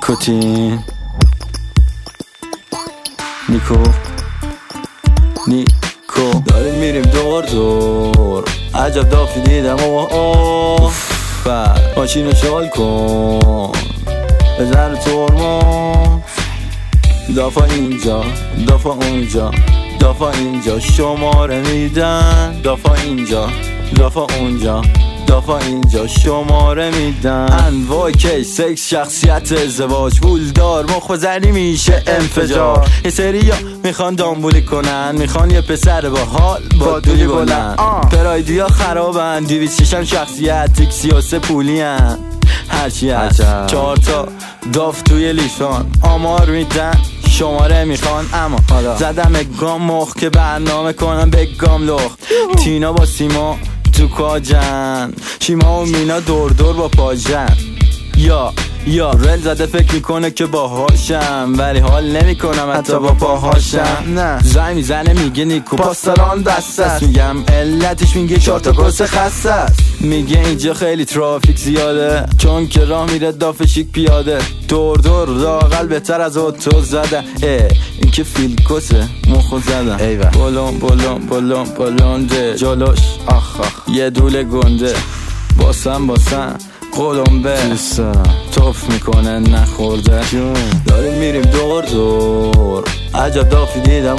نیکوتین نیکو داریم میریم دور دور، عجب دافی دیدم ماشینو شال کن بزن ترمز، دافا اینجا دافا اونجا، دافا اینجا شماره میدن، دافا اینجا دافا اونجا، دافا اینجا شماره میدن. انواع کیس، سکس، شخصیت، ازدواج، پولدار، مخ بزنی میشه انفجار. یه سریا میخوان دامبولی کنن، میخوان یه پسر با حال با دولی بلند. پرایدیا خرابن، 206 شخصیت، تیک 33 پولی هن. هرچی هست 4 تا داف توی لیفان، آمار میدن شماره میخوان. اما زدم گام مخ که برنامه کنم بگام لخت. تینا با سیما تو کاجن، شیما و مینا دور دور با پاجن. یا رل زده فکر میکنه که باهاشم، ولی حال نمیکنم حتی با پاهاشم. نه زنگ میزنه میگه نیکو پاسداران بسته است، میگم علتش میگه 4 تا گرسه خسته است. میگه اینجا خیلی ترافیک زیاده، چون که راه میره داف شیک پیاده. دور دور لااقل بهتر از اتو زدن، این که فیلکوسه مخو زدن. بلونده جلوش آخ یه دوله گنده، باسم قلمبه توف میکنه نخورده. داریم میریم دور دور، عجب دافی دیدم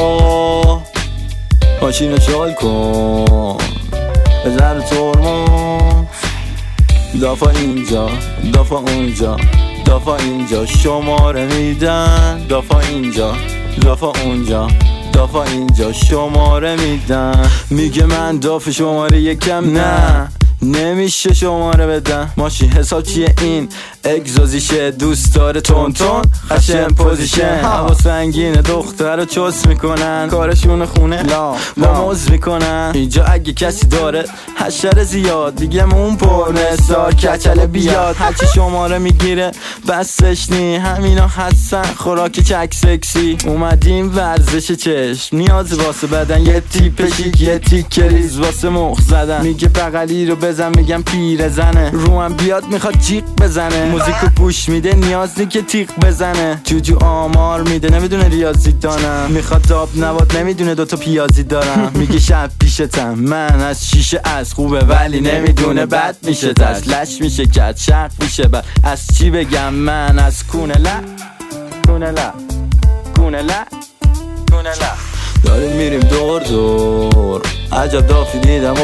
ماشینو شال کن بزن ترمز، دافا اینجا دافا اونجا، دافا اینجا شماره میدن، دافا اینجا دافا اونجا، دافا اینجا شماره میدن. میگه من داف شماره یکم، نه نمیشه شماره بدن. ماشین حساب چیه این اگزوزیشه، دوست داره تون خشن پوزیشن. هوا سنگینه دختر رو چوس میکنن، کارشون خونه با موز میکنن. اینجا اگه کسی داره حشر زیاد، دیگه اون پرنه سار کچله بیاد. هرچی شماره میگیره بسش نی، همینا هستن خوراک چک سکسی. اومدیم ورزش چشم، نیاز واسه بدن یه تیپ شیک، یه تیک ریز واسه مخ زدن. میگه بغلی رو بزن، میگم پیر زنه، روم بیاد میخواد جیغ بزنه. موزیکو گوش میده نیاز نی که تیغ بزنه. جوجو آمار میده نمیدونه ریاضی دانم، میخواد داب نبات نمیدونه 2 تا پیازی دارم. میگه شب پیشتم من از شیشه از خوبه، ولی نمیدونه بد میشه تش لش میشه کت شق میشه بد. از چی بگم من از کونه لا داریم میریم دور دور، عجب دافی دیدم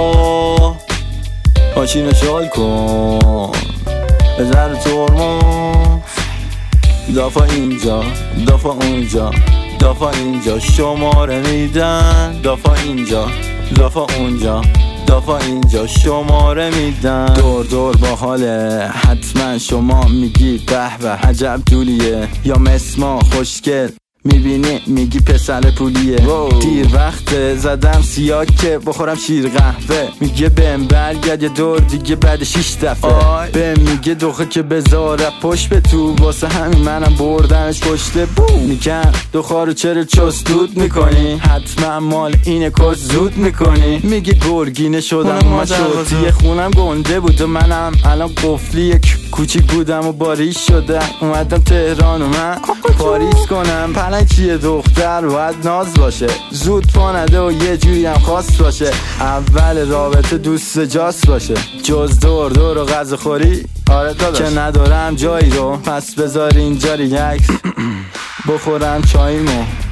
ماشینو شال کن بزن ترمز، دافا اینجا دافا اونجا، دافا اینجا شماره میدن، دافا اینجا دافا اونجا، دافا اینجا شماره میدن. دور دور با حاله، حتما شما میگی به به عجب دولیه، یا مسما خوشگل میبینی میگی پسر پولیه. دیر وقت زدم سیاه که بخورم شیر قهوه، میگه بهم برگرد یه دور دیگه بعد 6 دفعه. بهم میگه دوخه که بذاره پشت به تو، واسه همین منم بردمش پشت بو. میگم دخارو چرا چست دود میکنی، حتما مال اینه کش زود میکنی. میگه گرگینه شدم مشروطی، خونم گنده بود و منم الان قفلی کوچیک بودم و باریش شدم. اومدم تهران و من پاریس کنم. چیه دختر باید ناز باشه، زود پا نده و یه جوری هم خاص باشه. اول رابطه دوست جاس باشه، جز دور دور و غذا خوری آره داداش که ندارم جایی رو، پس بذار اینجا ریلکس بخورم چاییمو